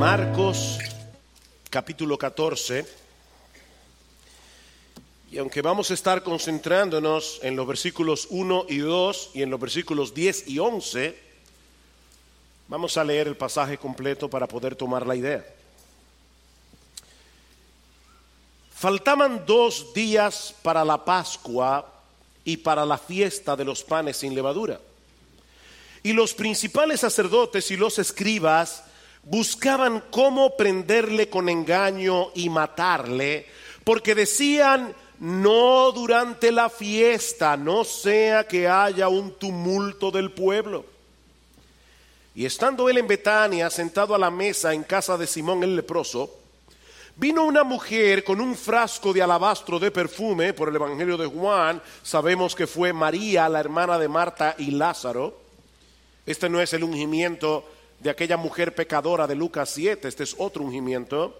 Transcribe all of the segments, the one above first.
Marcos capítulo 14, y aunque vamos a estar concentrándonos en los versículos 1 y 2 y en los versículos 10 y 11, vamos a leer el pasaje completo para poder tomar la idea. Faltaban 2 días para la Pascua y para la fiesta de los panes sin levadura. Y los principales sacerdotes y los escribas buscaban cómo prenderle con engaño y matarle, porque decían: no durante la fiesta, no sea que haya un tumulto del pueblo. Y estando él en Betania, sentado a la mesa en casa de Simón el leproso, vino una mujer con un frasco de alabastro de perfume. Por el Evangelio de Juan sabemos que fue María, la hermana de Marta y Lázaro. Este no es el ungimiento de aquella mujer pecadora de Lucas 7, este es otro ungimiento.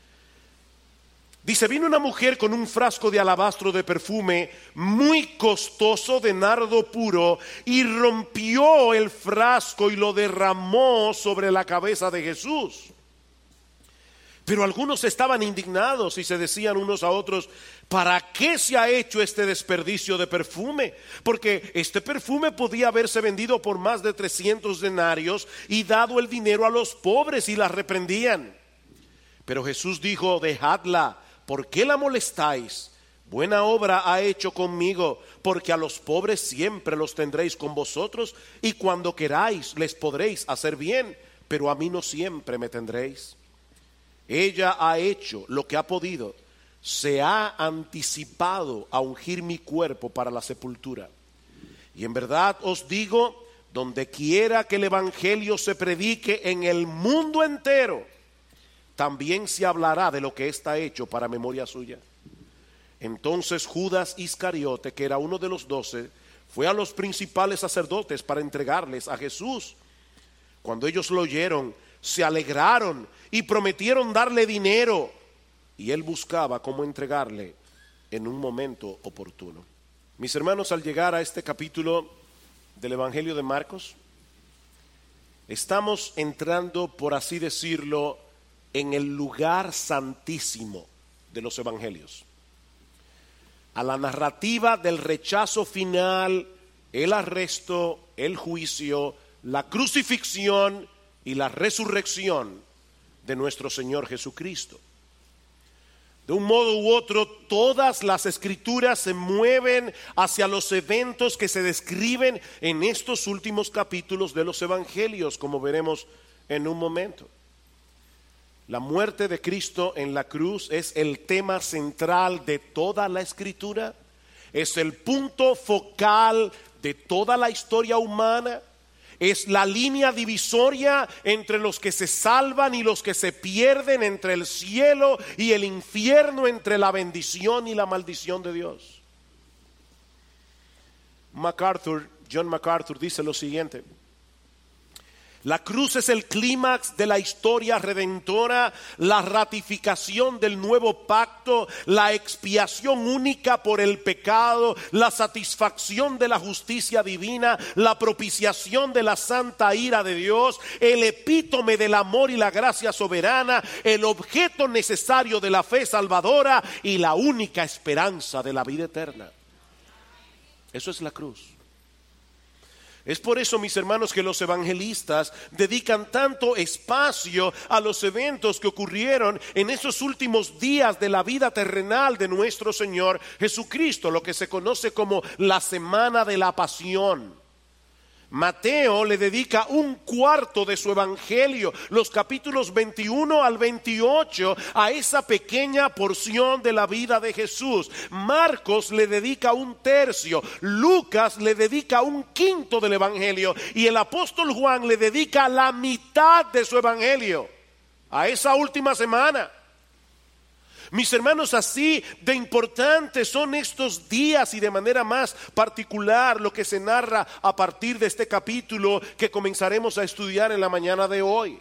Dice: vino una mujer con un frasco de alabastro de perfume muy costoso de nardo puro, y rompió el frasco y lo derramó sobre la cabeza de Jesús. Pero algunos estaban indignados y se decían unos a otros: ¿para qué se ha hecho este desperdicio de perfume? Porque este perfume podía haberse vendido por más de 300 denarios y dado el dinero a los pobres, y la reprendían. Pero Jesús dijo: dejadla, ¿por qué la molestáis? Buena obra ha hecho conmigo, porque a los pobres siempre los tendréis con vosotros, y cuando queráis les podréis hacer bien, pero a mí no siempre me tendréis. Ella ha hecho lo que ha podido, se ha anticipado a ungir mi cuerpo para la sepultura. Y en verdad os digo, donde quiera que el evangelio se predique en el mundo entero, también se hablará de lo que está hecho para memoria suya. Entonces Judas Iscariote, que era uno de los 12, fue a los principales sacerdotes para entregarles a Jesús. Cuando ellos lo oyeron, se alegraron y prometieron darle dinero, y él buscaba cómo entregarle en un momento oportuno. Mis hermanos, al llegar a este capítulo del Evangelio de Marcos, estamos entrando, por así decirlo, en el lugar santísimo de los evangelios, a la narrativa del rechazo final, el arresto, el juicio, la crucifixión y la resurrección de nuestro Señor Jesucristo. De un modo u otro, todas las escrituras se mueven hacia los eventos que se describen en estos últimos capítulos de los evangelios, como veremos en un momento. La muerte de Cristo en la cruz es el tema central de toda la escritura, es el punto focal de toda la historia humana. Es la línea divisoria entre los que se salvan y los que se pierden, entre el cielo y el infierno, entre la bendición y la maldición de Dios. John MacArthur dice lo siguiente: la cruz es el clímax de la historia redentora, la ratificación del nuevo pacto, la expiación única por el pecado, la satisfacción de la justicia divina, la propiciación de la santa ira de Dios, el epítome del amor y la gracia soberana, el objeto necesario de la fe salvadora y la única esperanza de la vida eterna. Eso es la cruz. Es por eso, mis hermanos, que los evangelistas dedican tanto espacio a los eventos que ocurrieron en esos últimos días de la vida terrenal de nuestro Señor Jesucristo, lo que se conoce como la Semana de la Pasión. Mateo le dedica 1/4 de su evangelio, los capítulos 21 al 28, a esa pequeña porción de la vida de Jesús. Marcos le dedica 1/3, Lucas le dedica 1/5 del evangelio, y el apóstol Juan le dedica la mitad de su evangelio a esa última semana. Mis hermanos, así de importantes son estos días, y de manera más particular lo que se narra a partir de este capítulo que comenzaremos a estudiar en la mañana de hoy.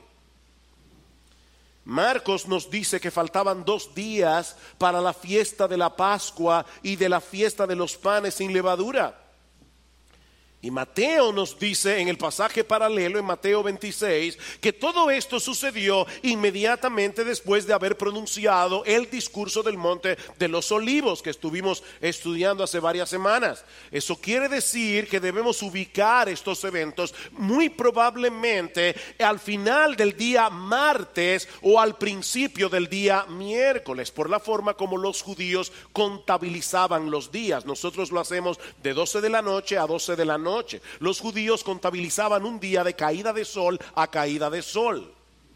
Marcos nos dice que faltaban 2 días para la fiesta de la Pascua y de la fiesta de los panes sin levadura. Y Mateo nos dice en el pasaje paralelo, en Mateo 26, que todo esto sucedió inmediatamente después de haber pronunciado el discurso del Monte de los Olivos que estuvimos estudiando hace varias semanas. Eso quiere decir que debemos ubicar estos eventos muy probablemente al final del día martes o al principio del día miércoles, por la forma como los judíos contabilizaban los días. Nosotros lo hacemos de 12 de la noche a 12 de la noche. Los judíos contabilizaban un día de caída de sol a caída de sol.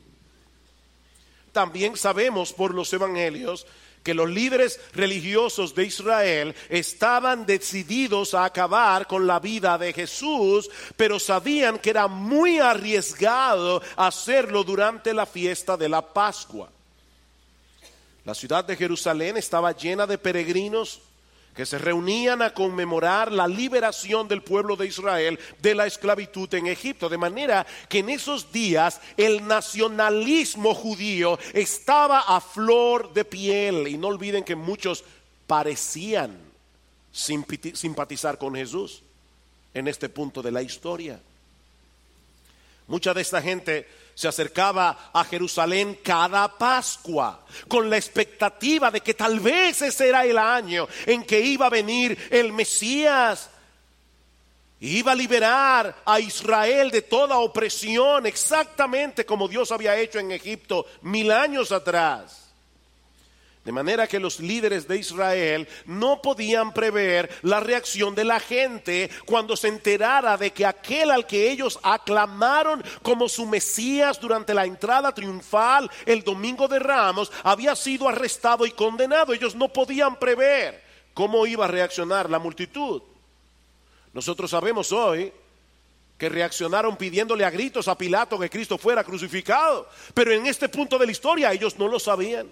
También sabemos por los evangelios que los líderes religiosos de Israel estaban decididos a acabar con la vida de Jesús, pero sabían que era muy arriesgado hacerlo durante la fiesta de la Pascua. La ciudad de Jerusalén estaba llena de peregrinos que se reunían a conmemorar la liberación del pueblo de Israel de la esclavitud en Egipto. De manera que en esos días el nacionalismo judío estaba a flor de piel. Y no olviden que muchos parecían simpatizar con Jesús en este punto de la historia. Mucha de esta gente se acercaba a Jerusalén cada Pascua con la expectativa de que tal vez ese era el año en que iba a venir el Mesías. Iba a liberar a Israel de toda opresión, exactamente como Dios había hecho en Egipto 1000 años atrás. De manera que los líderes de Israel no podían prever la reacción de la gente cuando se enterara de que aquel al que ellos aclamaron como su Mesías durante la entrada triunfal el domingo de Ramos había sido arrestado y condenado. Ellos no podían prever cómo iba a reaccionar la multitud. Nosotros sabemos hoy que reaccionaron pidiéndole a gritos a Pilato que Cristo fuera crucificado, pero en este punto de la historia ellos no lo sabían.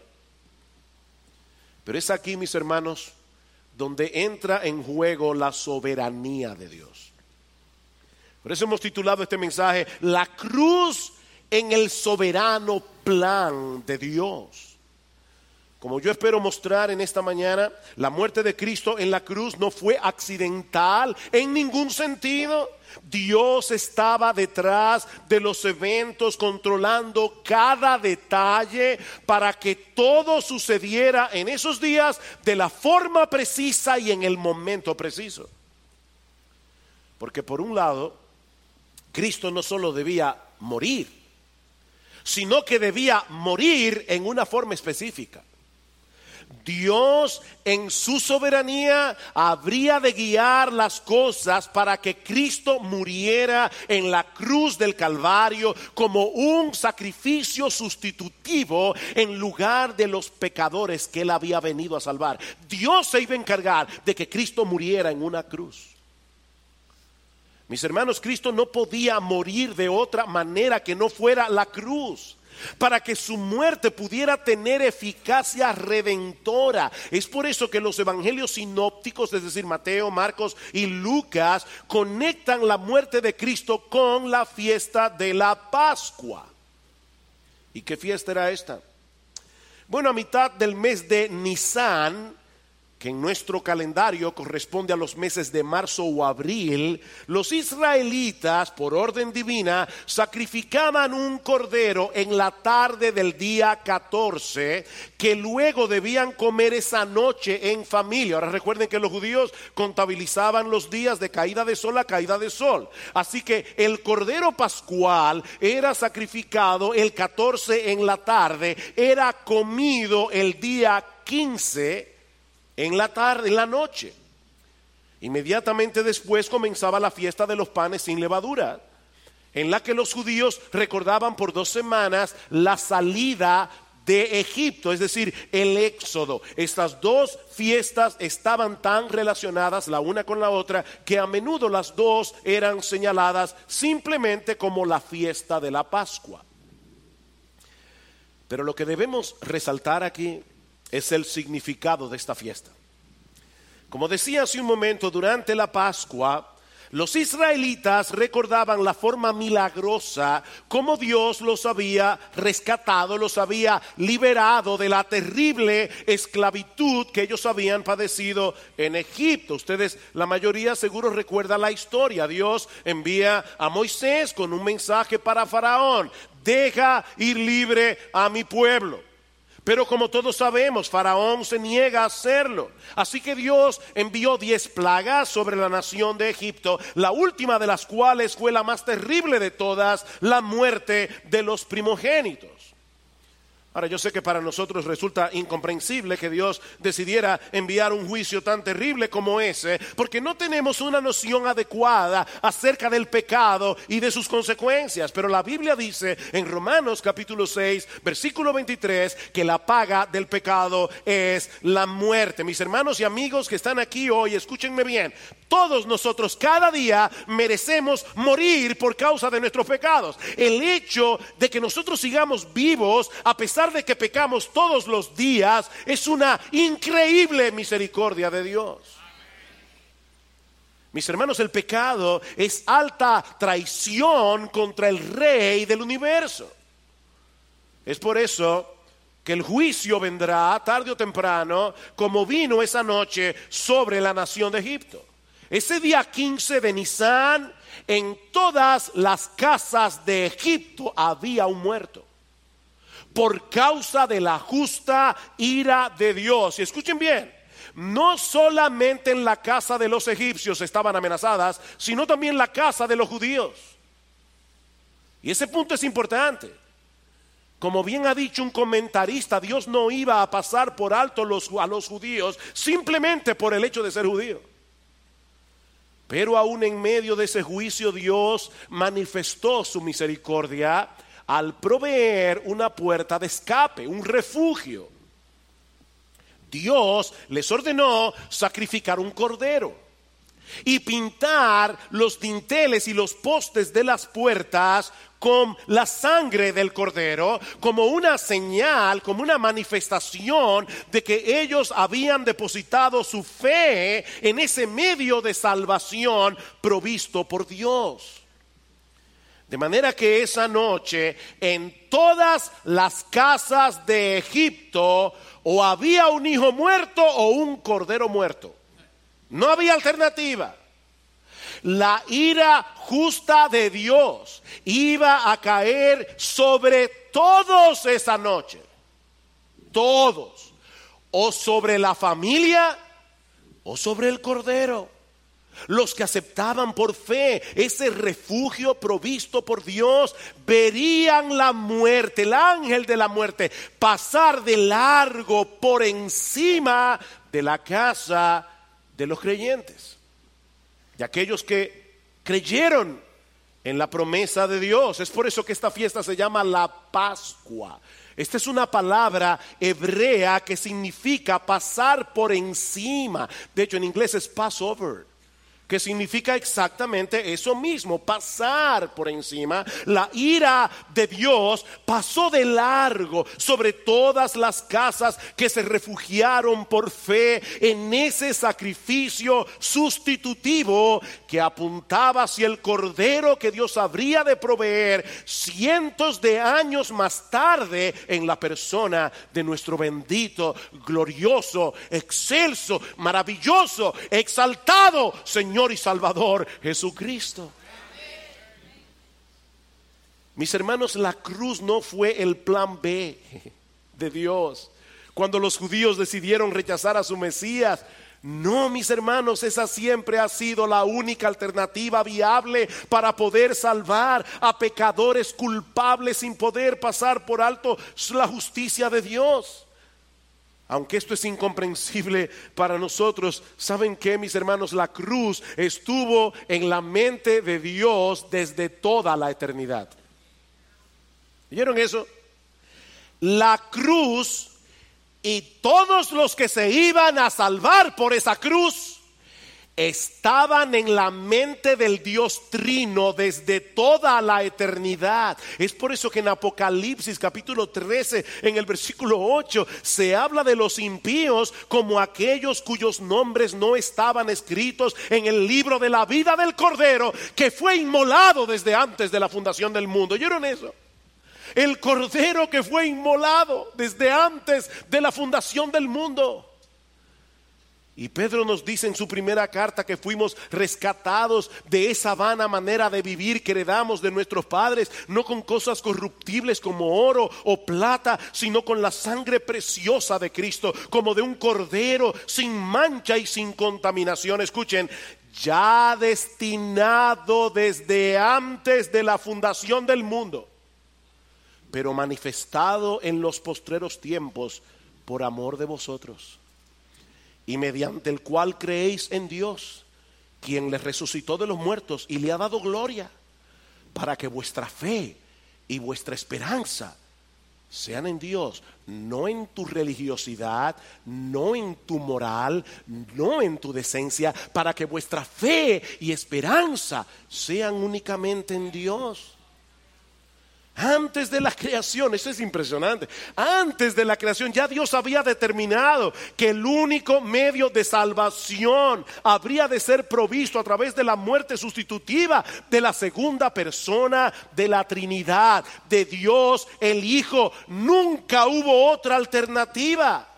Pero es aquí, mis hermanos, donde entra en juego la soberanía de Dios. Por eso hemos titulado este mensaje, La cruz en el soberano plan de Dios. Como yo espero mostrar en esta mañana, la muerte de Cristo en la cruz no fue accidental en ningún sentido. Dios estaba detrás de los eventos, controlando cada detalle para que todo sucediera en esos días de la forma precisa y en el momento preciso. Porque por un lado, Cristo no solo debía morir, sino que debía morir en una forma específica. Dios en su soberanía habría de guiar las cosas para que Cristo muriera en la cruz del Calvario como un sacrificio sustitutivo en lugar de los pecadores que Él había venido a salvar. Dios se iba a encargar de que Cristo muriera en una cruz. Mis hermanos, Cristo no podía morir de otra manera que no fuera la cruz, para que su muerte pudiera tener eficacia redentora. Es por eso que los evangelios sinópticos, es decir, Mateo, Marcos y Lucas, conectan la muerte de Cristo con la fiesta de la Pascua. ¿Y qué fiesta era esta? Bueno, a mitad del mes de Nisan, que en nuestro calendario corresponde a los meses de marzo o abril, los israelitas, por orden divina, sacrificaban un cordero en la tarde del día 14, que luego debían comer esa noche en familia. Ahora recuerden que los judíos contabilizaban los días de caída de sol a caída de sol. Así que el cordero pascual era sacrificado el 14 en la tarde, era comido el día 15 en la tarde, en la noche. Inmediatamente después comenzaba la fiesta de los panes sin levadura, en la que los judíos recordaban por 2 semanas la salida de Egipto, es decir, el éxodo. Estas dos fiestas estaban tan relacionadas la una con la otra que a menudo las dos eran señaladas simplemente como la fiesta de la Pascua. Pero lo que debemos resaltar aquí es el significado de esta fiesta. Como decía hace un momento, durante la Pascua, Los israelitas recordaban la forma milagrosa como Dios los había rescatado, los había liberado de la terrible esclavitud que ellos habían padecido en Egipto. Ustedes, la mayoría seguro recuerda la historia. Dios envía a Moisés con un mensaje para Faraón: deja ir libre a mi pueblo. Pero como todos sabemos, Faraón se niega a hacerlo. Así que Dios envió 10 plagas sobre la nación de Egipto, la última de las cuales fue la más terrible de todas: la muerte de los primogénitos. Ahora, yo sé que para nosotros resulta incomprensible que Dios decidiera enviar un juicio tan terrible como ese, porque no tenemos una noción adecuada acerca del pecado y de sus consecuencias. Pero la Biblia dice en Romanos capítulo 6, versículo 23, que la paga del pecado es la muerte. Mis hermanos y amigos que están aquí hoy, escúchenme bien. Todos nosotros cada día merecemos morir por causa de nuestros pecados. El hecho de que nosotros sigamos vivos a pesar de que pecamos todos los días es una increíble misericordia de Dios. Mis hermanos, el pecado es alta traición contra el Rey del universo. Es por eso que el juicio vendrá tarde o temprano, como vino esa noche sobre la nación de Egipto. Ese día 15 de Nisán, en todas las casas de Egipto había un muerto, por causa de la justa ira de Dios. Y escuchen bien, no solamente en la casa de los egipcios estaban amenazadas, sino también la casa de los judíos. Y ese punto es importante. Como bien ha dicho un comentarista, Dios no iba a pasar por alto a los judíos simplemente por el hecho de ser judío. Pero aún en medio de ese juicio, Dios manifestó su misericordia al proveer una puerta de escape, un refugio. Dios les ordenó sacrificar un cordero y pintar los dinteles y los postes de las puertas con la sangre del cordero, como una señal, como una manifestación de que ellos habían depositado su fe en ese medio de salvación provisto por Dios. De manera que esa noche en todas las casas de Egipto o había un hijo muerto o un cordero muerto. No había alternativa. La ira justa de Dios iba a caer sobre todos esa noche. Todos. O sobre la familia o sobre el cordero. Los que aceptaban por fe ese refugio provisto por Dios verían la muerte, el ángel de la muerte, pasar de largo por encima de la casa de los creyentes, de aquellos que creyeron en la promesa de Dios. Es por eso que esta fiesta se llama la Pascua. Esta es una palabra hebrea que significa pasar por encima. De hecho, en inglés es Passover, que significa exactamente eso mismo, pasar por encima. La ira de Dios pasó de largo sobre todas las casas que se refugiaron por fe en ese sacrificio sustitutivo que apuntaba hacia el cordero que Dios habría de proveer cientos de años más tarde en la persona de nuestro bendito, glorioso, excelso, maravilloso, exaltado Señor y Salvador Jesucristo. Mis hermanos, la cruz no fue el plan B de Dios cuando los judíos decidieron rechazar a su Mesías. No, mis hermanos, esa siempre ha sido la única alternativa viable para poder salvar a pecadores culpables sin poder pasar por alto la justicia de Dios. Aunque esto es incomprensible para nosotros, ¿saben qué, mis hermanos? La cruz estuvo en la mente de Dios desde toda la eternidad. ¿Oyeron eso? La cruz y todos los que se iban a salvar por esa cruz estaban en la mente del Dios Trino desde toda la eternidad. Es por eso que en Apocalipsis capítulo 13, en el versículo 8, se habla de los impíos como aquellos cuyos nombres no estaban escritos en el libro de la vida del Cordero, que fue inmolado desde antes de la fundación del mundo. ¿Oyeron eso? El Cordero que fue inmolado desde antes de la fundación del mundo. Y Pedro nos dice en su primera carta que fuimos rescatados de esa vana manera de vivir que heredamos de nuestros padres, no con cosas corruptibles como oro o plata, sino con la sangre preciosa de Cristo, como de un cordero sin mancha y sin contaminación. Escuchen, ya destinado desde antes de la fundación del mundo, pero manifestado en los postreros tiempos por amor de vosotros, y mediante el cual creéis en Dios, quien le resucitó de los muertos y le ha dado gloria, para que vuestra fe y vuestra esperanza sean en Dios, no en tu religiosidad, no en tu moral, no en tu decencia, para que vuestra fe y esperanza sean únicamente en Dios. Antes de la creación, eso es impresionante. Antes de la creación ya Dios había determinado que el único medio de salvación habría de ser provisto a través de la muerte sustitutiva de la segunda persona de la Trinidad, de Dios el Hijo. Nunca hubo otra alternativa.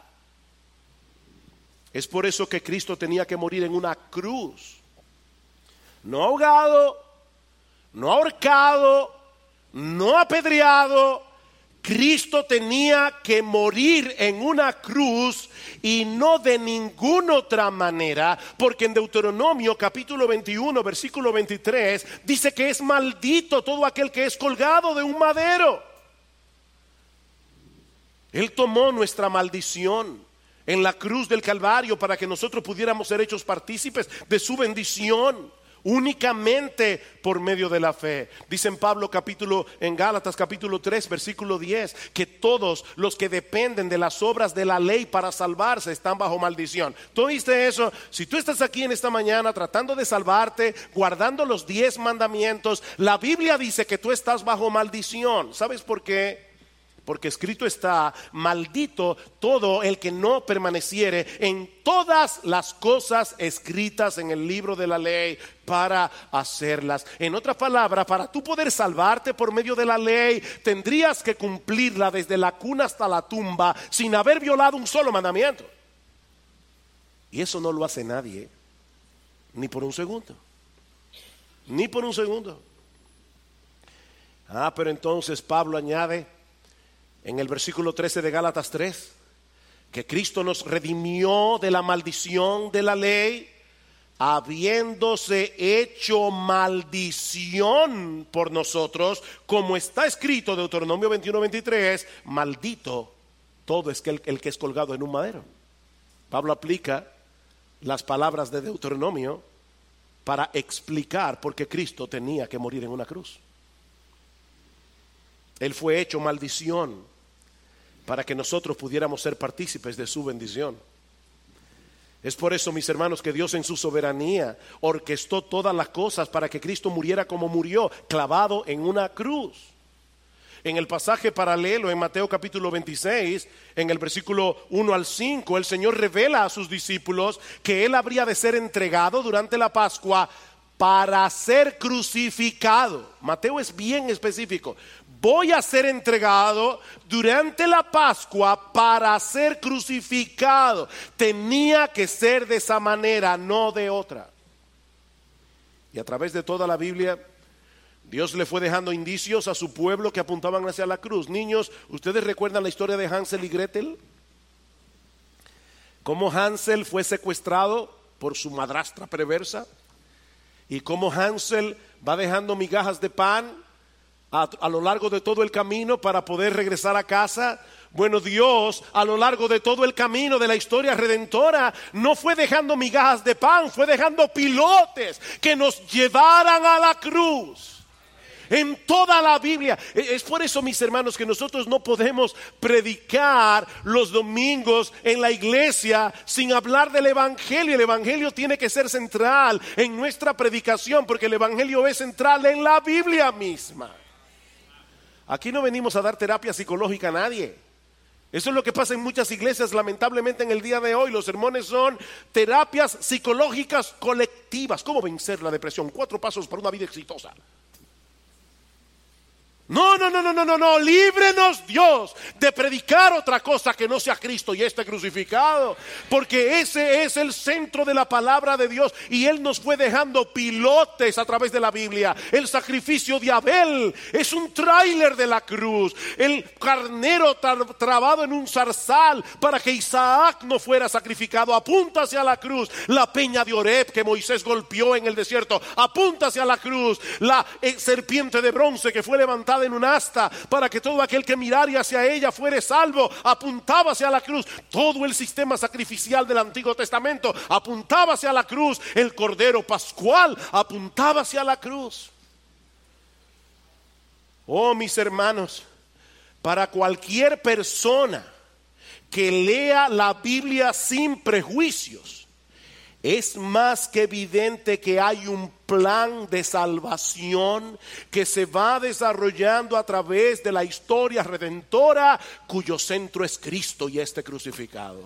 Es por eso que Cristo tenía que morir en una cruz. No ahogado, no ahorcado, no apedreado. Cristo tenía que morir en una cruz y no de ninguna otra manera, porque en Deuteronomio capítulo 21 versículo 23 dice que es maldito todo aquel que es colgado de un madero. Él tomó nuestra maldición en la cruz del Calvario para que nosotros pudiéramos ser hechos partícipes de su bendición. Únicamente por medio de la fe. Dice en Gálatas capítulo 3 versículo 10 que todos los que dependen de las obras de la ley para salvarse están bajo maldición. ¿Tú oíste eso? Si tú estás aquí en esta mañana tratando de salvarte, guardando los 10 mandamientos, la Biblia dice que tú estás bajo maldición. ¿Sabes por qué? Porque escrito está: maldito todo el que no permaneciere en todas las cosas escritas en el libro de la ley para hacerlas. En otra palabra, para tú poder salvarte por medio de la ley, tendrías que cumplirla desde la cuna hasta la tumba sin haber violado un solo mandamiento. Y eso no lo hace nadie, ni por un segundo. Ni por un segundo. Pero entonces Pablo añade en el versículo 13 de Gálatas 3 que Cristo nos redimió de la maldición de la ley, habiéndose hecho maldición por nosotros, como está escrito, Deuteronomio 21:23, maldito todo es el que es colgado en un madero. Pablo aplica las palabras de Deuteronomio para explicar por qué Cristo tenía que morir en una cruz. Él fue hecho maldición para que nosotros pudiéramos ser partícipes de su bendición. Es por eso, mis hermanos, que Dios en su soberanía orquestó todas las cosas para que Cristo muriera como murió, clavado en una cruz. En el pasaje paralelo en Mateo capítulo 26, en el versículo 1 al 5, el Señor revela a sus discípulos que Él habría de ser entregado durante la Pascua para ser crucificado. Mateo es bien específico. Voy a ser entregado durante la Pascua para ser crucificado. Tenía que ser de esa manera, no de otra. Y a través de toda la Biblia, Dios le fue dejando indicios a su pueblo que apuntaban hacia la cruz. Niños, ¿ustedes recuerdan la historia de Hansel y Gretel? Cómo Hansel fue secuestrado por su madrastra perversa. Y cómo Hansel va dejando migajas de pan a lo largo de todo el camino para poder regresar a casa. Bueno, Dios a lo largo de todo el camino de la historia redentora no fue dejando migajas de pan, fue dejando pilotes que nos llevaran a la cruz. En toda la Biblia. Es por eso, mis hermanos, que nosotros no podemos predicar los domingos en la iglesia sin hablar del Evangelio. El Evangelio tiene que ser central en nuestra predicación, porque el Evangelio es central en la Biblia misma. Aquí no venimos a dar terapia psicológica a nadie. Eso es lo que pasa en muchas iglesias, lamentablemente, en el día de hoy. Los sermones son terapias psicológicas colectivas. ¿Cómo vencer la depresión? 4 pasos para una vida exitosa. No, líbrenos Dios de predicar otra cosa que no sea Cristo y este crucificado, porque ese es el centro de la palabra de Dios, y Él nos fue dejando pilotes a través de la Biblia. El sacrificio de Abel es un tráiler de la cruz, el carnero trabado en un zarzal para que Isaac no fuera sacrificado apunta hacia la cruz. La peña de Oreb que Moisés golpeó en el desierto apunta hacia la cruz. La serpiente de bronce que fue levantada en un asta para que todo aquel que mirara hacia ella fuere salvo apuntaba hacia la cruz. Todo el sistema sacrificial del Antiguo Testamento apuntaba hacia la cruz. El Cordero Pascual apuntaba hacia la cruz. Oh, mis hermanos, para cualquier persona que lea la Biblia sin prejuicios, es más que evidente que hay un plan de salvación que se va desarrollando a través de la historia redentora, cuyo centro es Cristo y este crucificado.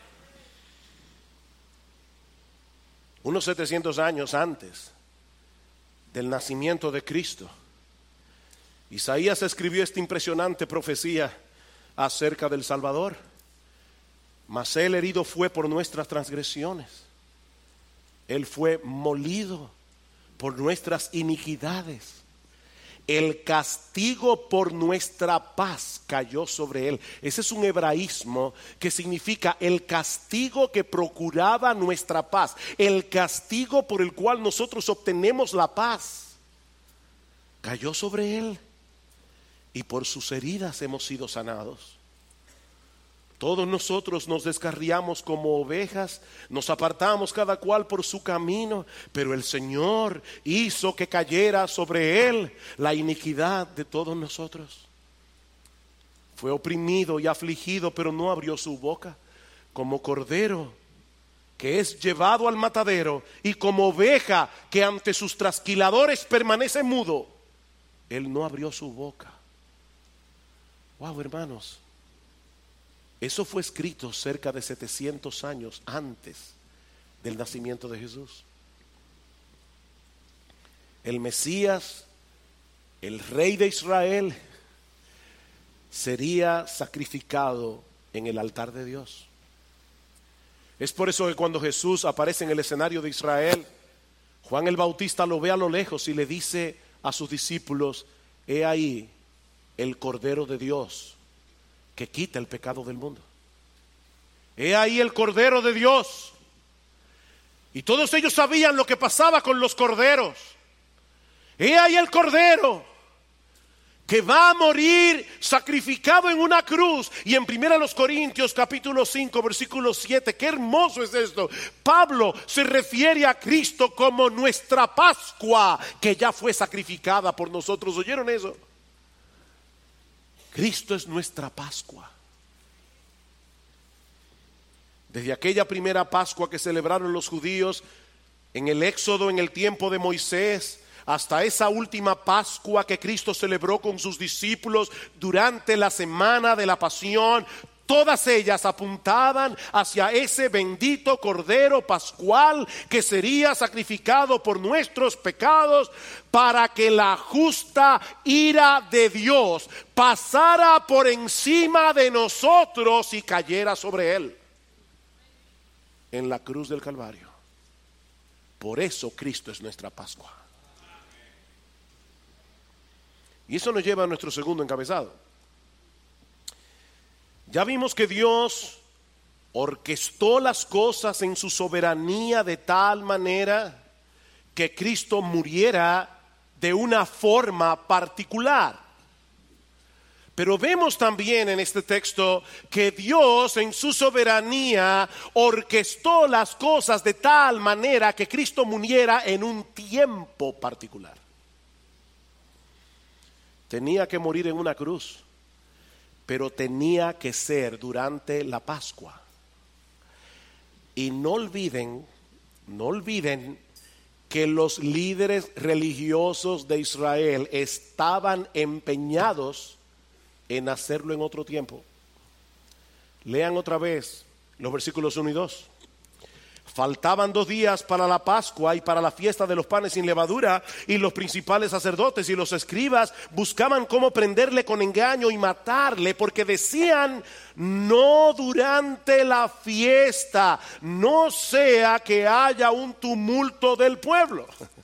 Unos 700 años antes del nacimiento de Cristo, Isaías escribió esta impresionante profecía acerca del Salvador. Mas Él herido fue por nuestras transgresiones, Él fue molido por nuestras iniquidades. El castigo por nuestra paz cayó sobre Él. Ese es un hebraísmo que significa el castigo que procuraba nuestra paz, el castigo por el cual nosotros obtenemos la paz, cayó sobre Él, y por sus heridas hemos sido sanados. Todos nosotros nos descarriamos como ovejas, nos apartamos cada cual por su camino, pero el Señor hizo que cayera sobre Él la iniquidad de todos nosotros. Fue oprimido y afligido, pero no abrió su boca. Como cordero que es llevado al matadero, y como oveja que ante sus trasquiladores permanece mudo, Él no abrió su boca. Wow, hermanos. Eso fue escrito cerca de 700 años antes del nacimiento de Jesús. El Mesías, el Rey de Israel, sería sacrificado en el altar de Dios. Es por eso que cuando Jesús aparece en el escenario de Israel, Juan el Bautista lo ve a lo lejos y le dice a sus discípulos: he ahí el Cordero de Dios que quita el pecado del mundo. He ahí el Cordero de Dios. Y todos ellos sabían lo que pasaba con los corderos. He ahí el Cordero que va a morir sacrificado en una cruz. Y en 1 Corintios capítulo 5 versículo 7, qué hermoso es esto. Pablo se refiere a Cristo como nuestra Pascua, que ya fue sacrificada por nosotros. ¿Oyeron eso? Cristo es nuestra Pascua. Desde aquella primera Pascua que celebraron los judíos en el Éxodo, en el tiempo de Moisés, hasta esa última Pascua que Cristo celebró con sus discípulos durante la semana de la Pasión, todas ellas apuntaban hacia ese bendito Cordero Pascual que sería sacrificado por nuestros pecados, para que la justa ira de Dios pasara por encima de nosotros y cayera sobre Él en la cruz del Calvario. Por eso Cristo es nuestra Pascua. Y eso nos lleva a nuestro segundo encabezado. Ya vimos que Dios orquestó las cosas en su soberanía de tal manera que Cristo muriera de una forma particular. Pero vemos también en este texto que Dios en su soberanía orquestó las cosas de tal manera que Cristo muriera en un tiempo particular. tenía que morir en una cruz, pero tenía que ser durante la Pascua. Y no olviden que los líderes religiosos de Israel estaban empeñados en hacerlo en otro tiempo. Lean otra vez los versículos 1 y 2. Faltaban 2 días para la Pascua y para la fiesta de los panes sin levadura, y los principales sacerdotes y los escribas buscaban cómo prenderle con engaño y matarle, porque decían: no durante la fiesta, no sea que haya un tumulto del pueblo.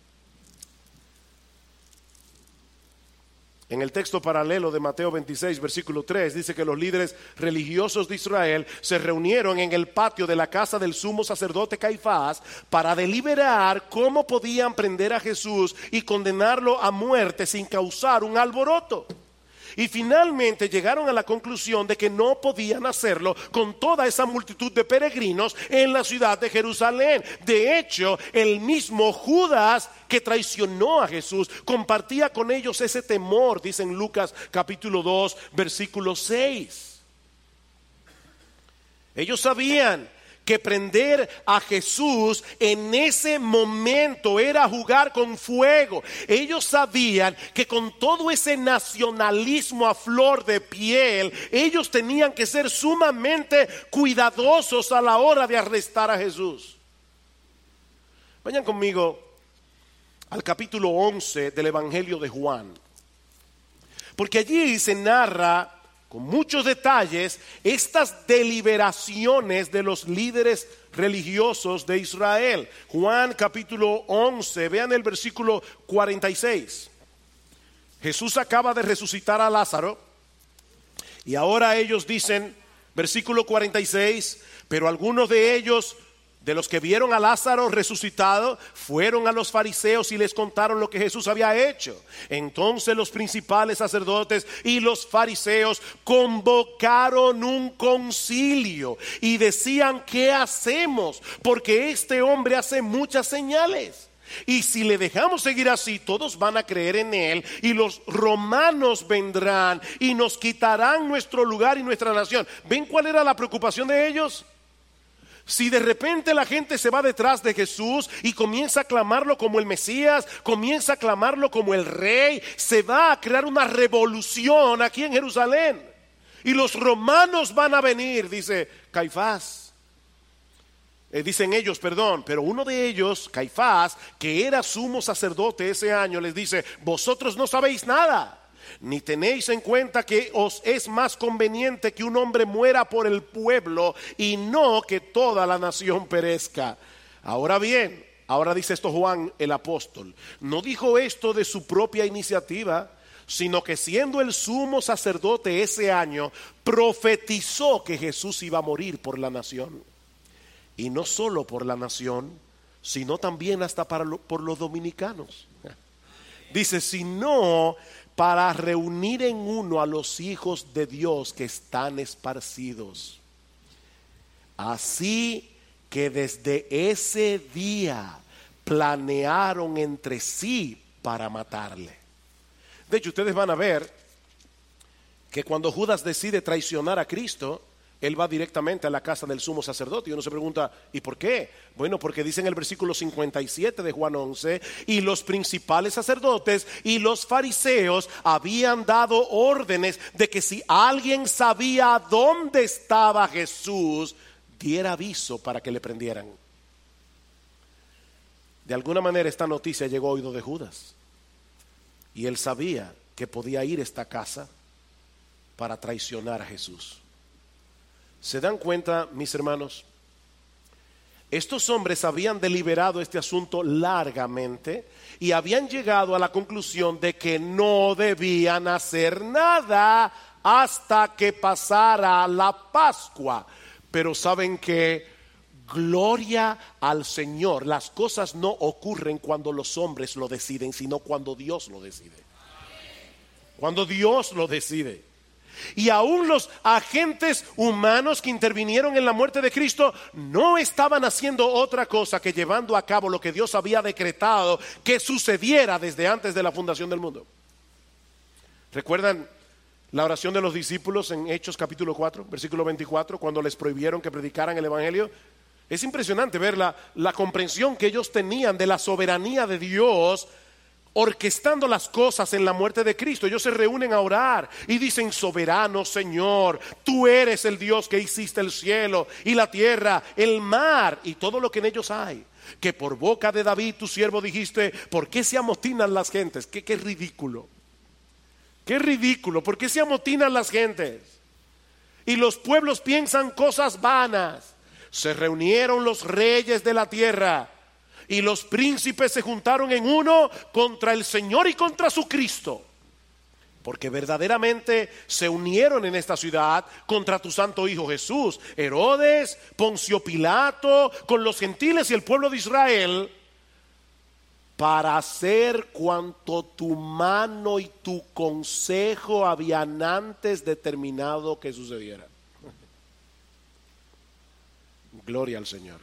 En el texto paralelo de Mateo 26, versículo 3, dice que los líderes religiosos de Israel se reunieron en el patio de la casa del sumo sacerdote Caifás para deliberar cómo podían prender a Jesús y condenarlo a muerte sin causar un alboroto. Y finalmente llegaron a la conclusión de que no podían hacerlo con toda esa multitud de peregrinos en la ciudad de Jerusalén. De hecho, el mismo Judas que traicionó a Jesús compartía con ellos ese temor, dice en Lucas capítulo 2, versículo 6. Ellos sabían que prender a Jesús en ese momento era jugar con fuego. Ellos sabían que con todo ese nacionalismo a flor de piel, ellos tenían que ser sumamente cuidadosos a la hora de arrestar a Jesús. Vayan conmigo al capítulo 11 del Evangelio de Juan, porque allí se narra con muchos detalles estas deliberaciones de los líderes religiosos de Israel. Juan capítulo 11, vean el versículo 46. Jesús acaba de resucitar a Lázaro y ahora ellos dicen, versículo 46, pero algunos de ellos, de los que vieron a Lázaro resucitado, fueron a los fariseos y les contaron lo que Jesús había hecho. Entonces los principales sacerdotes y los fariseos convocaron un concilio y decían: ¿qué hacemos? Porque este hombre hace muchas señales. Y si le dejamos seguir así, todos van a creer en él, y los romanos vendrán y nos quitarán nuestro lugar y nuestra nación. ¿Ven cuál era la preocupación de ellos? Si de repente la gente se va detrás de Jesús y comienza a clamarlo como el Mesías, comienza a clamarlo como el Rey, se va a crear una revolución aquí en Jerusalén. Y los romanos van a venir, dice Caifás. Dicen ellos, pero uno de ellos, Caifás, que era sumo sacerdote ese año, les dice: vosotros no sabéis nada, ni tenéis en cuenta que os es más conveniente que un hombre muera por el pueblo y no que toda la nación perezca. Ahora bien, ahora dice esto Juan el apóstol, no dijo esto de su propia iniciativa, sino que siendo el sumo sacerdote ese año, profetizó que Jesús iba a morir por la nación. Y no solo por la nación, sino también hasta por los dominicanos. Dice, sino para reunir en uno a los hijos de Dios que están esparcidos. Así que desde ese día planearon entre sí para matarle. De hecho, ustedes van a ver que cuando Judas decide traicionar a Cristo, él va directamente a la casa del sumo sacerdote. Y uno se pregunta, ¿y por qué? Bueno, porque dice en el versículo 57 de Juan 11, y los principales sacerdotes y los fariseos habían dado órdenes de que si alguien sabía dónde estaba Jesús, diera aviso para que le prendieran. De alguna manera esta noticia llegó a oído de Judas, y él sabía que podía ir a esta casa para traicionar a Jesús. ¿Se dan cuenta, mis hermanos? Estos hombres habían deliberado este asunto largamente y habían llegado a la conclusión de que no debían hacer nada hasta que pasara la Pascua. Pero ¿saben qué? Gloria al Señor. Las cosas no ocurren cuando los hombres lo deciden, sino cuando Dios lo decide. Cuando Dios lo decide. Y aún los agentes humanos que intervinieron en la muerte de Cristo no estaban haciendo otra cosa que llevando a cabo lo que Dios había decretado que sucediera desde antes de la fundación del mundo. ¿Recuerdan la oración de los discípulos en Hechos capítulo 4, versículo 24, cuando les prohibieron que predicaran el evangelio? Es impresionante ver la comprensión que ellos tenían de la soberanía de Dios orquestando las cosas en la muerte de Cristo. Ellos se reúnen a orar y dicen: soberano Señor, tú eres el Dios que hiciste el cielo y la tierra, el mar y todo lo que en ellos hay. Que por boca de David tu siervo dijiste: ¿por qué se amotinan las gentes? Qué ridículo. Qué ridículo. ¿Por qué se amotinan las gentes? Y los pueblos piensan cosas vanas. Se reunieron los reyes de la tierra y los príncipes se juntaron en uno contra el Señor y contra su Cristo, porque verdaderamente se unieron en esta ciudad contra tu santo Hijo Jesús. Herodes, Poncio Pilato, con los gentiles y el pueblo de Israel, para hacer cuanto tu mano y tu consejo habían antes determinado que sucediera. Gloria al Señor.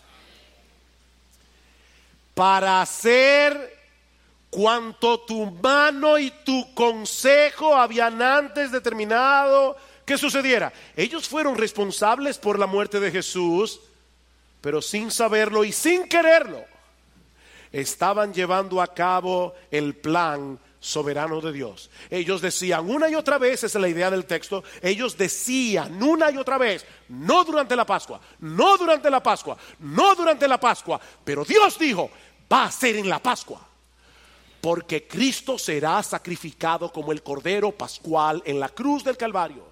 Para hacer cuanto tu mano y tu consejo habían antes determinado que sucediera. Ellos fueron responsables por la muerte de Jesús, pero sin saberlo y sin quererlo, estaban llevando a cabo el plan soberano de Dios. Ellos decían una y otra vez, esa es la idea del texto, ellos decían una y otra vez: no durante la Pascua, no durante la Pascua, no durante la Pascua. Pero Dios dijo: va a ser en la Pascua, porque Cristo será sacrificado como el Cordero Pascual en la cruz del Calvario,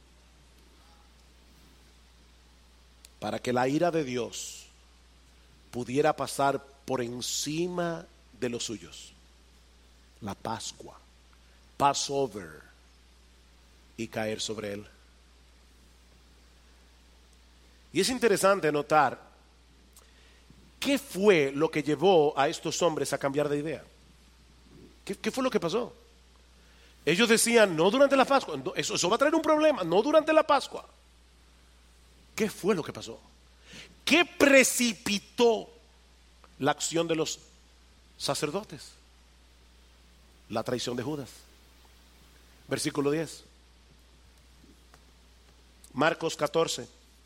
para que la ira de Dios pudiera pasar por encima de los suyos. La Pascua, Passover, y caer sobre él. Y es interesante notar qué fue lo que llevó a estos hombres a cambiar de idea. ¿Qué fue lo que pasó? Ellos decían: no durante la Pascua, eso va a traer un problema, no durante la Pascua. ¿Qué fue lo que pasó? ¿Qué precipitó la acción de los sacerdotes? La traición de Judas. Versículo 10. Marcos 14.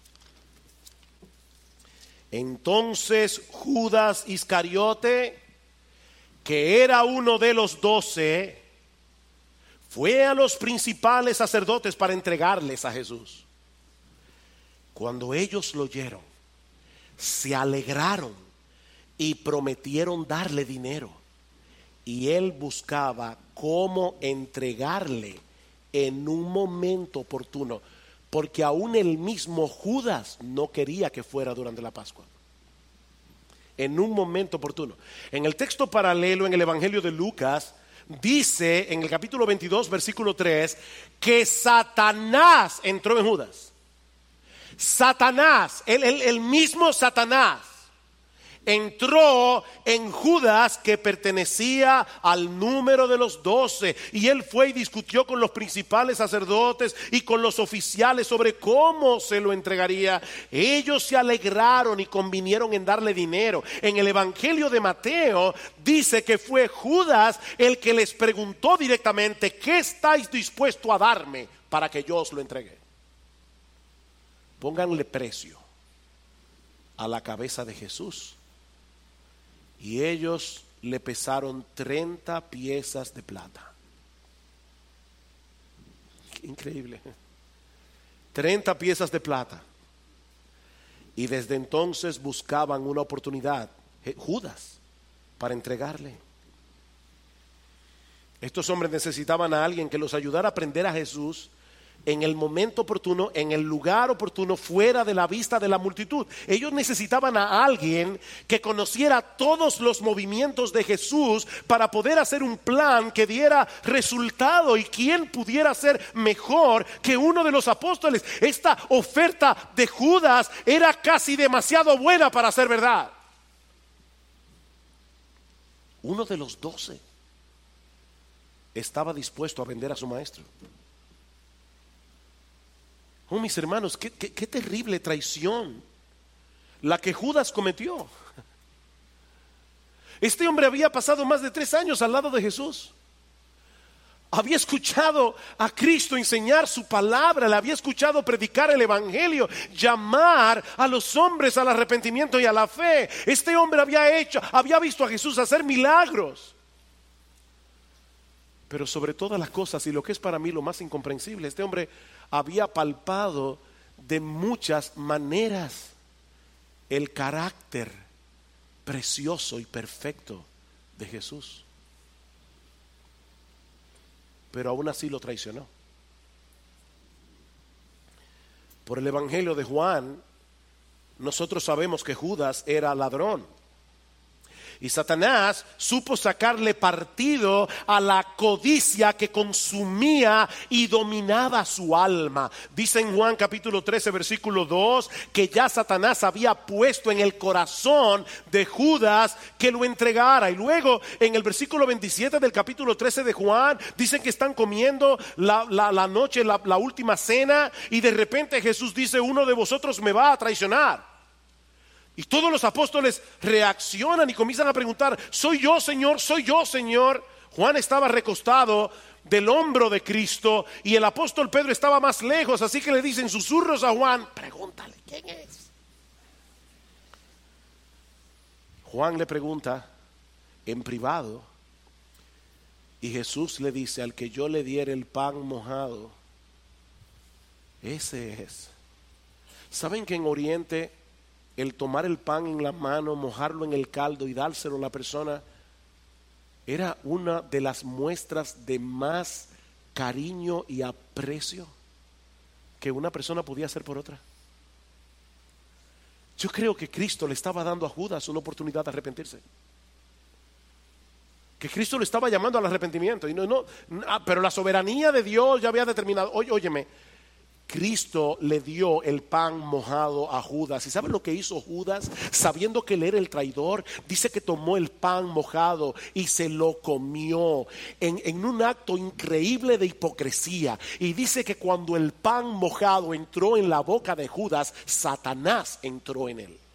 Entonces Judas Iscariote, que era uno de los 12, fue a los principales sacerdotes para entregarles a Jesús. Cuando ellos lo oyeron, se alegraron y prometieron darle dinero. Y él buscaba cómo entregarle en un momento oportuno, porque aún el mismo Judas no quería que fuera durante la Pascua. En un momento oportuno. En el texto paralelo, en el Evangelio de Lucas, dice en el capítulo 22, versículo 3, que Satanás entró en Judas. Satanás, el mismo Satanás, entró en Judas, que pertenecía al número de los 12, y él fue y discutió con los principales sacerdotes y con los oficiales sobre cómo se lo entregaría. Ellos se alegraron y convinieron en darle dinero. En el Evangelio de Mateo dice que fue Judas el que les preguntó directamente: ¿qué estáis dispuestos a darme para que yo os lo entregue? Pónganle precio a la cabeza de Jesús. Y ellos le pesaron 30 piezas de plata. Increíble. 30 piezas de plata. Y desde entonces buscaban una oportunidad, Judas, para entregarle. Estos hombres necesitaban a alguien que los ayudara a aprender a Jesús en el momento oportuno, en el lugar oportuno, fuera de la vista de la multitud. Ellos necesitaban a alguien que conociera todos los movimientos de Jesús para poder hacer un plan que diera resultado. ¿Y quién pudiera ser mejor que uno de los apóstoles? Esta oferta de Judas era casi demasiado buena para ser verdad. Uno de los 12 estaba dispuesto a vender a su maestro. Oh, mis hermanos, qué terrible traición la que Judas cometió. Este hombre había pasado más de 3 años al lado de Jesús. había escuchado a Cristo enseñar su palabra, le había escuchado predicar el evangelio, llamar a los hombres al arrepentimiento y a la fe. Este hombre había visto a Jesús hacer milagros. Pero sobre todas las cosas, y lo que es para mí lo más incomprensible, este hombre había palpado de muchas maneras el carácter precioso y perfecto de Jesús. Pero aún así lo traicionó. Por el Evangelio de Juan, nosotros sabemos que Judas era ladrón. Y Satanás supo sacarle partido a la codicia que consumía y dominaba su alma. Dice en Juan capítulo 13 versículo 2 que ya Satanás había puesto en el corazón de Judas que lo entregara. Y luego en el versículo 27 del capítulo 13 de Juan dicen que están comiendo la noche, la última cena, y de repente Jesús dice: uno de vosotros me va a traicionar. Y todos los apóstoles reaccionan y comienzan a preguntar: ¿soy yo, Señor? ¿Soy yo, Señor? Juan estaba recostado del hombro de Cristo y el apóstol Pedro estaba más lejos, así que le dicen susurros a Juan: pregúntale, ¿quién es? Juan le pregunta en privado y Jesús le dice: al que yo le diere el pan mojado, ese es. ¿Saben que en Oriente el tomar el pan en la mano, mojarlo en el caldo y dárselo a la persona era una de las muestras de más cariño y aprecio que una persona podía hacer por otra? Yo creo que Cristo le estaba dando a Judas una oportunidad de arrepentirse, que Cristo le estaba llamando al arrepentimiento. Pero la soberanía de Dios ya había determinado. Óyeme, Cristo le dio el pan mojado a Judas. ¿Y saben lo que hizo Judas? Sabiendo que él era el traidor, dice que tomó el pan mojado y se lo comió en un acto increíble de hipocresía. Y dice que cuando el pan mojado entró en la boca de Judas, Satanás entró en él.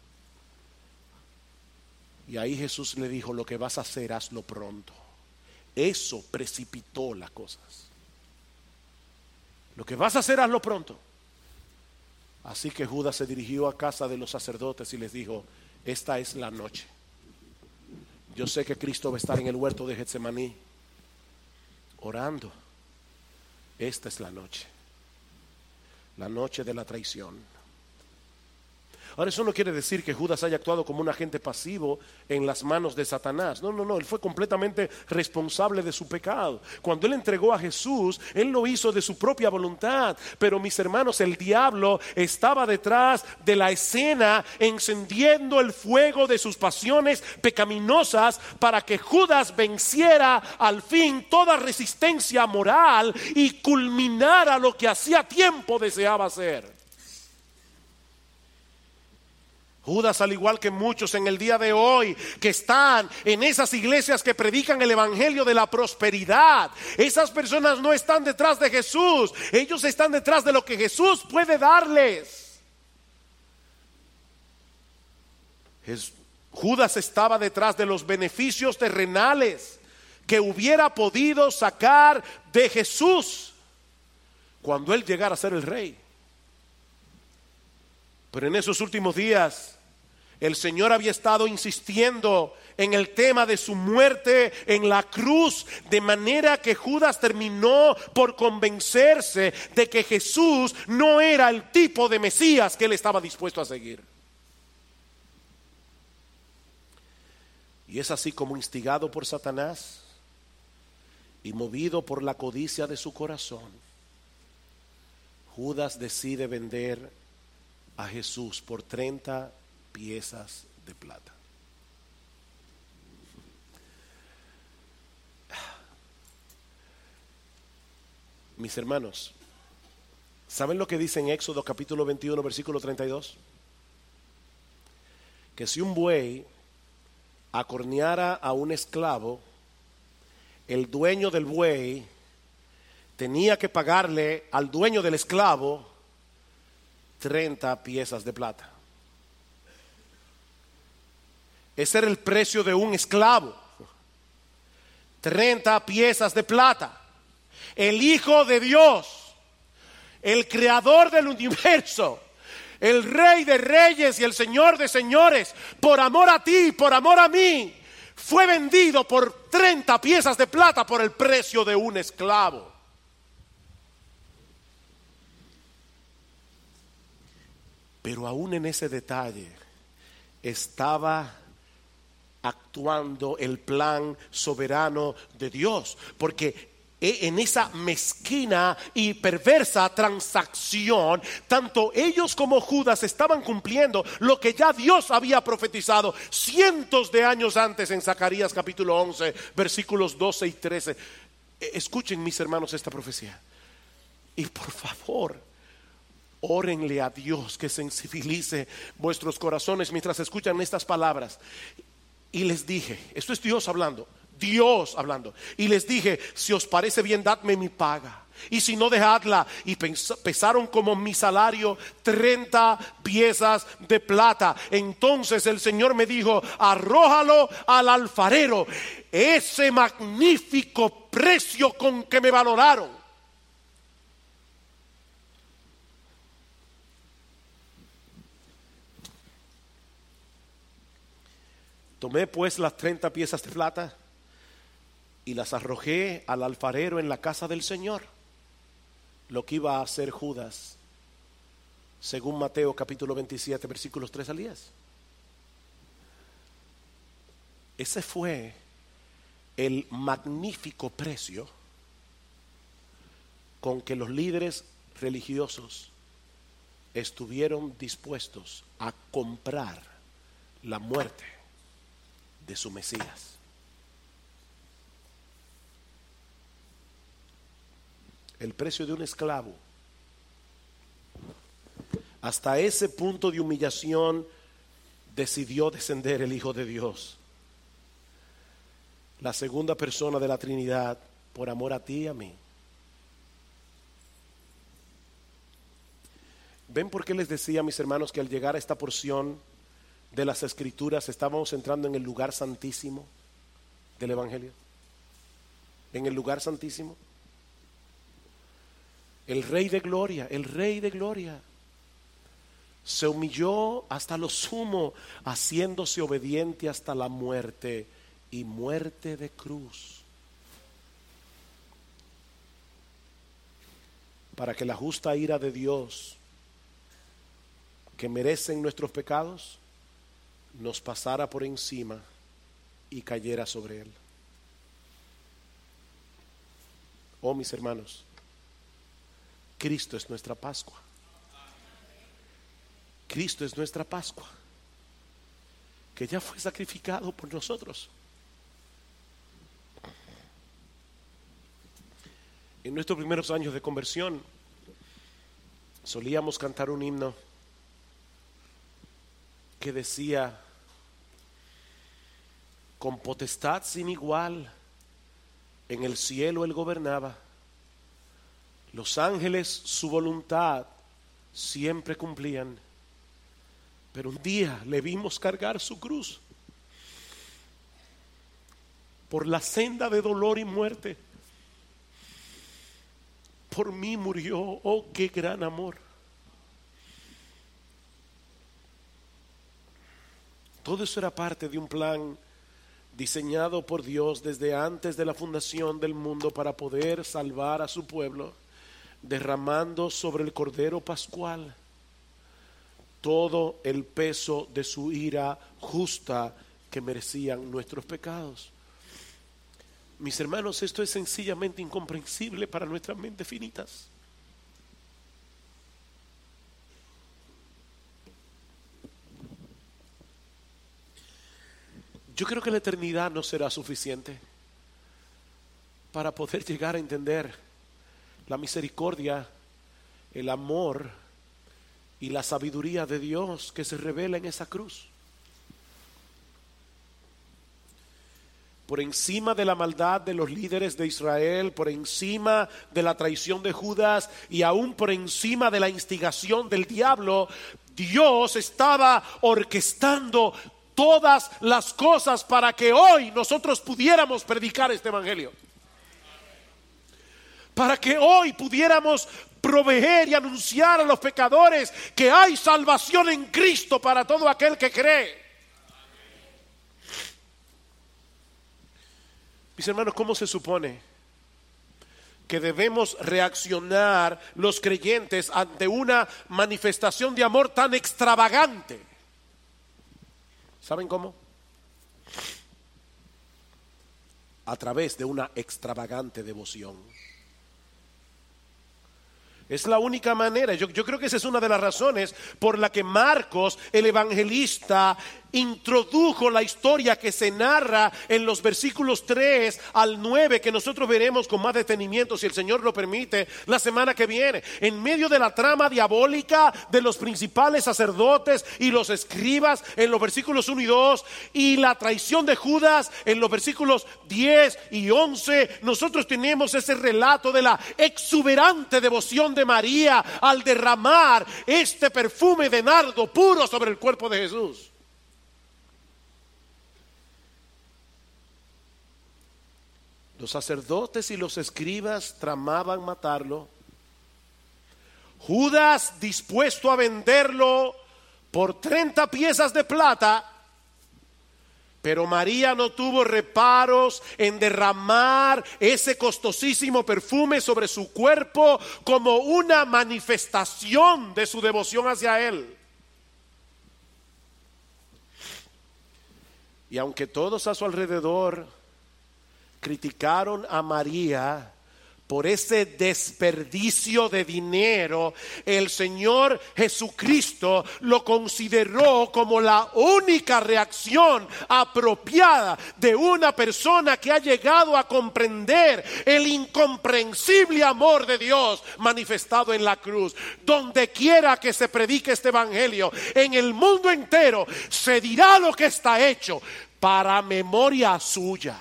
Y ahí Jesús le dijo: lo que vas a hacer, hazlo pronto. Eso precipitó las cosas. Lo que vas a hacer, hazlo pronto. Así que Judas se dirigió a casa de los sacerdotes y les dijo: esta es la noche. Yo sé que Cristo va a estar en el huerto de Getsemaní orando. Esta es la noche de la traición. Ahora, eso no quiere decir que Judas haya actuado como un agente pasivo en las manos de Satanás. No, él fue completamente responsable de su pecado. Cuando él entregó a Jesús, él lo hizo de su propia voluntad. Pero mis hermanos, el diablo estaba detrás de la escena, encendiendo el fuego de sus pasiones pecaminosas para que Judas venciera al fin toda resistencia moral y culminara lo que hacía tiempo deseaba hacer. Judas, al igual que muchos en el día de hoy que están en esas iglesias que predican el evangelio de la prosperidad, esas personas no están detrás de Jesús, ellos están detrás de lo que Jesús puede darles. Judas estaba detrás de los beneficios terrenales que hubiera podido sacar de Jesús cuando él llegara a ser el rey. Pero en esos últimos días el Señor había estado insistiendo en el tema de su muerte en la cruz, de manera que Judas terminó por convencerse de que Jesús no era el tipo de Mesías que él estaba dispuesto a seguir. Y es así como, instigado por Satanás y movido por la codicia de su corazón, Judas decide vender a Jesús por 30 piezas de plata. Mis hermanos, ¿saben lo que dice en Éxodo capítulo 21 versículo 32? Que si un buey acorneara a un esclavo, el dueño del buey tenía que pagarle al dueño del esclavo 30 piezas de plata. Ese era el precio de un esclavo. 30 piezas de plata. El Hijo de Dios, el Creador del universo, el Rey de reyes y el Señor de señores, por amor a ti, por amor a mí, fue vendido por 30 piezas de plata por el precio de un esclavo. Pero aún en ese detalle estaba actuando el plan soberano de Dios, porque en esa mezquina y perversa transacción, tanto ellos como Judas estaban cumpliendo lo que ya Dios había profetizado cientos de años antes en Zacarías capítulo 11 versículos 12 y 13. Escuchen, mis hermanos, esta profecía, y por favor órenle a Dios que sensibilice vuestros corazones mientras escuchan estas palabras. Y les dije, esto es Dios hablando, y les dije: si os parece bien, dadme mi paga, y si no, dejadla. Y pesaron como mi salario 30 piezas de plata. Entonces el Señor me dijo: arrójalo al alfarero. Ese magnífico precio con que me valoraron, tomé pues las 30 piezas de plata y las arrojé al alfarero en la casa del Señor. Lo que iba a hacer Judas, según Mateo capítulo 27 versículos 3 al 10. Ese fue el magnífico precio con que los líderes religiosos estuvieron dispuestos a comprar la muerte de su Mesías. El precio de un esclavo. Hasta ese punto de humillación decidió descender el Hijo de Dios, la segunda persona de la Trinidad, por amor a ti y a mí. ¿Ven por qué les decía, mis hermanos, que al llegar a esta porción de las Escrituras estábamos entrando en el lugar santísimo del Evangelio? En el lugar santísimo. El Rey de Gloria, se humilló hasta lo sumo, haciéndose obediente hasta la muerte, y muerte de cruz, para que la justa ira de Dios, que merecen nuestros pecados, nos pasara por encima y cayera sobre él. Oh, mis hermanos, Cristo es nuestra Pascua. Cristo es nuestra Pascua, que ya fue sacrificado por nosotros. En nuestros primeros años de conversión solíamos cantar un himno que decía: con potestad sin igual en el cielo él gobernaba, los ángeles su voluntad siempre cumplían, pero un día le vimos cargar su cruz por la senda de dolor y muerte. Por mí murió, oh qué gran amor. Todo eso era parte de un plan diseñado por Dios desde antes de la fundación del mundo para poder salvar a su pueblo, derramando sobre el Cordero Pascual todo el peso de su ira justa que merecían nuestros pecados. Mis hermanos, esto es sencillamente incomprensible para nuestras mentes finitas. Yo creo que la eternidad no será suficiente para poder llegar a entender la misericordia, el amor y la sabiduría de Dios que se revela en esa cruz. Por encima de la maldad de los líderes de Israel, por encima de la traición de Judas y aún por encima de la instigación del diablo, Dios estaba orquestando todas las cosas para que hoy nosotros pudiéramos predicar este evangelio. Para que hoy pudiéramos proveer y anunciar a los pecadores que hay salvación en Cristo para todo aquel que cree. Mis hermanos, ¿cómo se supone que debemos reaccionar los creyentes ante una manifestación de amor tan extravagante? ¿Saben cómo? A través de una extravagante devoción. Es la única manera. Yo creo que esa es una de las razones por la que Marcos, el evangelista, introdujo la historia que se narra en los versículos 3 al 9, que nosotros veremos con más detenimiento, si el Señor lo permite, la semana que viene. En medio de la trama diabólica de los principales sacerdotes y los escribas en los versículos 1 y 2, y la traición de Judas en los versículos 10 y 11, nosotros tenemos ese relato de la exuberante devoción de María al derramar este perfume de nardo puro sobre el cuerpo de Jesús. Los sacerdotes y los escribas tramaban matarlo. Judas dispuesto a venderlo por 30 piezas de plata. Pero María no tuvo reparos en derramar ese costosísimo perfume sobre su cuerpo como una manifestación de su devoción hacia Él. Y aunque todos a su alrededor criticaron a María por ese desperdicio de dinero, el Señor Jesucristo lo consideró como la única reacción apropiada de una persona que ha llegado a comprender el incomprensible amor de Dios manifestado en la cruz. Donde quiera que se predique este evangelio, en el mundo entero, se dirá lo que está hecho para memoria suya.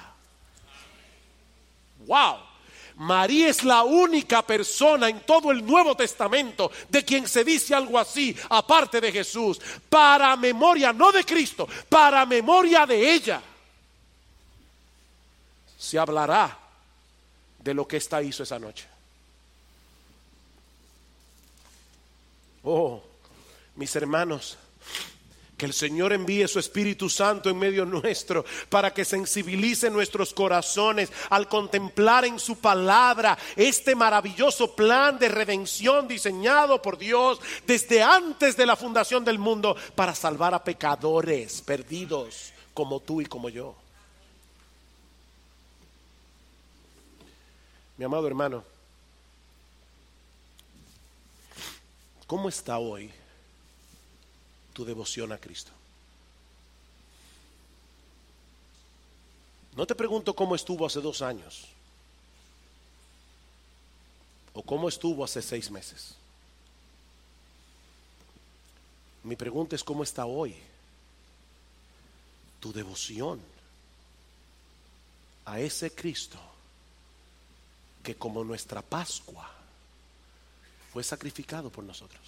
¡Wow! María es la única persona en todo el Nuevo Testamento de quien se dice algo así, aparte de Jesús, para memoria, no de Cristo, para memoria de ella. Se hablará de lo que ésta hizo esa noche. Oh, mis hermanos, que el Señor envíe su Espíritu Santo en medio nuestro para que sensibilice nuestros corazones al contemplar en su palabra este maravilloso plan de redención diseñado por Dios desde antes de la fundación del mundo para salvar a pecadores perdidos como tú y como yo. Mi amado hermano, ¿cómo está hoy tu devoción a Cristo? No te pregunto cómo estuvo hace 2 años o cómo estuvo hace 6 meses. Mi pregunta es cómo está hoy tu devoción a ese Cristo que como nuestra Pascua fue sacrificado por nosotros.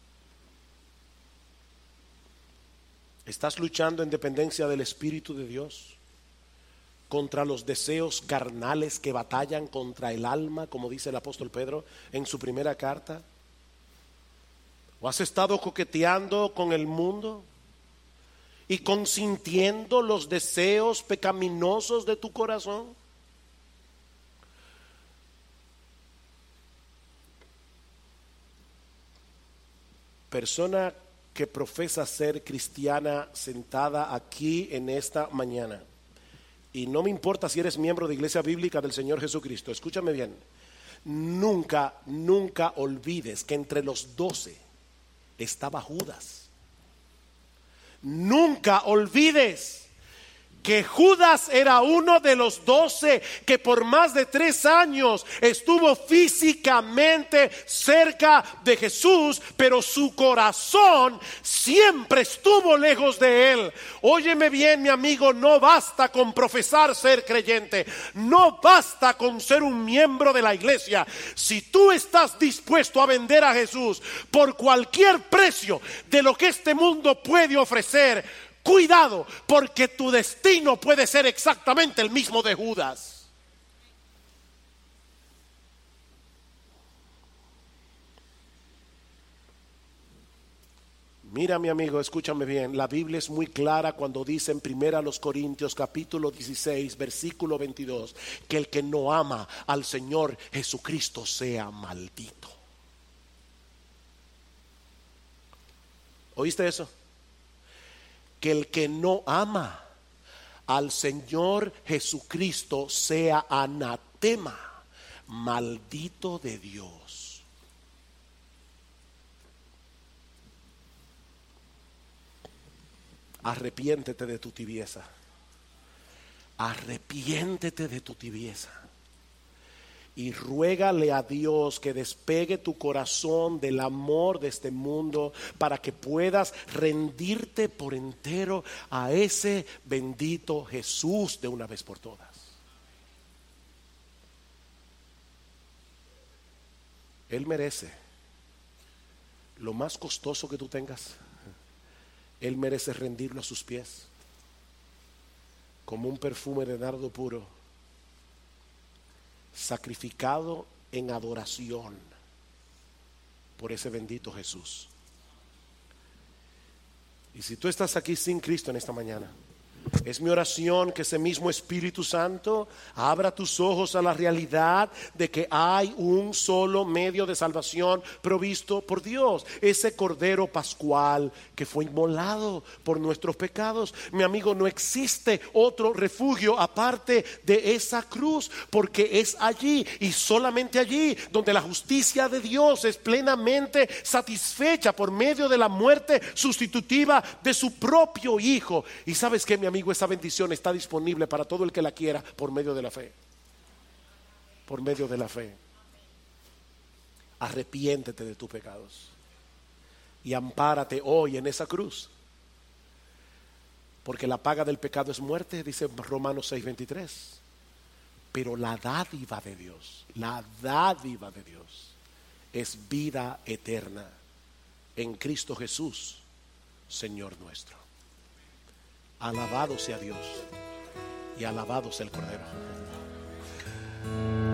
¿Estás luchando en dependencia del Espíritu de Dios contra los deseos carnales que batallan contra el alma, como dice el apóstol Pedro en su primera carta? ¿O has estado coqueteando con el mundo y consintiendo los deseos pecaminosos de tu corazón? Persona que profesa ser cristiana sentada aquí en esta mañana, y no me importa si eres miembro de Iglesia Bíblica del Señor Jesucristo, escúchame bien, nunca olvides que entre los 12 estaba Judas. Nunca olvides que Judas era uno de los 12 que por más de 3 años estuvo físicamente cerca de Jesús, pero su corazón siempre estuvo lejos de él. Óyeme bien, mi amigo, no basta con profesar ser creyente, no basta con ser un miembro de la iglesia. Si tú estás dispuesto a vender a Jesús por cualquier precio de lo que este mundo puede ofrecer, cuidado, porque tu destino puede ser exactamente el mismo de Judas. Mira, mi amigo, escúchame bien. La Biblia es muy clara cuando dice en 1 Corintios capítulo 16 versículo 22 que el que no ama al Señor Jesucristo sea maldito. ¿Oíste eso? Que el que no ama al Señor Jesucristo sea anatema, maldito de Dios. Arrepiéntete de tu tibieza. Arrepiéntete de tu tibieza. Y ruégale a Dios que despegue tu corazón del amor de este mundo para que puedas rendirte por entero a ese bendito Jesús de una vez por todas. Él merece lo más costoso que tú tengas. Él merece rendirlo a sus pies como un perfume de nardo puro, sacrificado en adoración por ese bendito Jesús. Y si tú estás aquí sin Cristo en esta mañana, es mi oración que ese mismo Espíritu Santo abra tus ojos a la realidad de que hay un solo medio de salvación provisto por Dios, ese Cordero Pascual que fue inmolado por nuestros pecados. Mi amigo, no existe otro refugio aparte de esa cruz, porque es allí y solamente allí donde la justicia de Dios es plenamente satisfecha por medio de la muerte sustitutiva de su propio Hijo. Y sabes que, mi amigo, esa bendición está disponible para todo el que la quiera por medio de la fe. Por medio de la fe. Arrepiéntete de tus pecados y ampárate hoy en esa cruz, porque la paga del pecado es muerte, dice Romanos 6:23. Pero la dádiva de Dios es vida eterna en Cristo Jesús, Señor nuestro. Alabado sea Dios y alabado sea el Cordero.